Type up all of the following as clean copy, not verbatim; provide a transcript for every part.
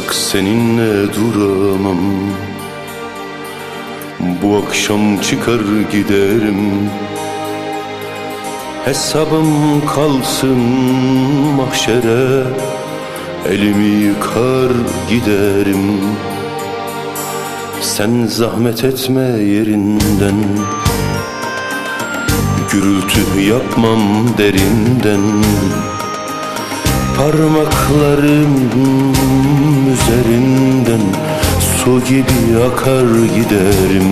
Bak seninle duramam, bu akşam çıkar giderim. Hesabım kalsın mahşere, elimi yıkar giderim. Sen zahmet etme yerinden, gürültü yapmam derinden. Parmaklarım üzerinden su gibi akar giderim.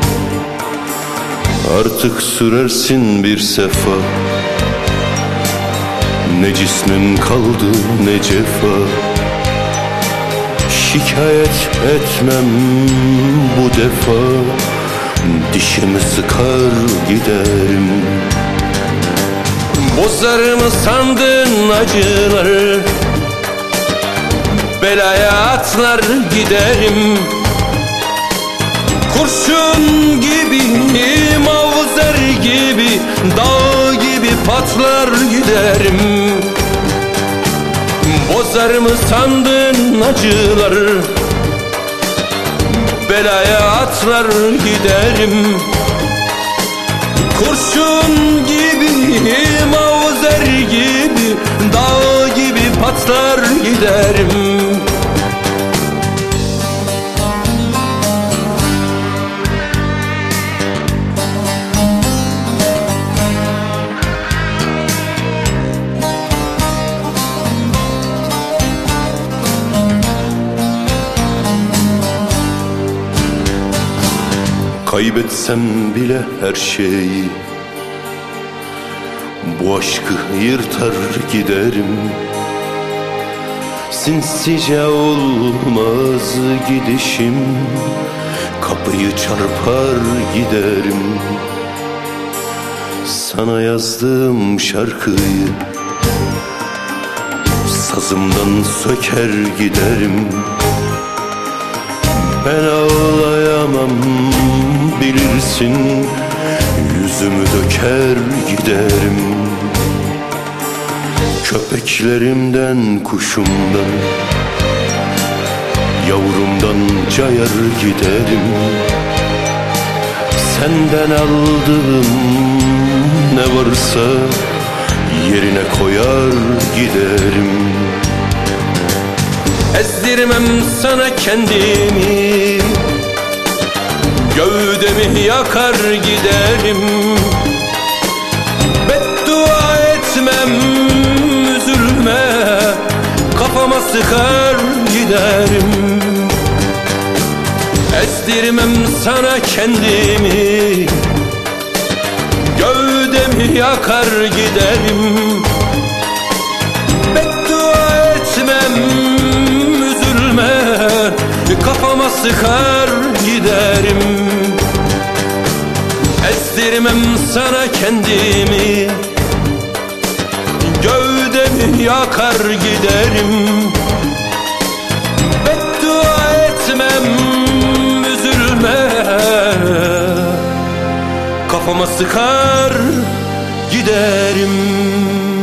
Artık sürersin bir sefa, ne cismim kaldı ne cefa. Şikayet etmem bu defa, dişimi sıkar giderim. Bozar mı sandın acıları, belaya atlar giderim. Kurşun gibi, mavzer gibi, dağ gibi patlar giderim. Bozar mı sandın acıları, belaya atlar giderim. Kurşun gibi, mavzer gibi, dağ gibi patlar giderim. Kaybetsem bile her şeyi, bu aşkı yırtar giderim. Sinsice olmaz gidişim, kapıyı çarpar giderim. Sana yazdığım şarkıyı sazımdan söker giderim. Ben ağlayamam bilirsin, yüzümü döker giderim. Köpeklerimden, kuşumdan, yavrumdan cayar giderim. Senden aldığım ne varsa yerine koyar giderim. Ezdirmem sana kendimi, gövdemi yakar giderim. Beddua etmem, üzülme, kafama sıkar giderim. Ezdirmem sana kendimi, gövdemi yakar giderim. Beddua etmem, üzülme, kafama sıkar giderim. Ezdirmem sana kendimi, gövdemi yakar giderim. Beddua etmem, üzülme, kafama sıkar giderim.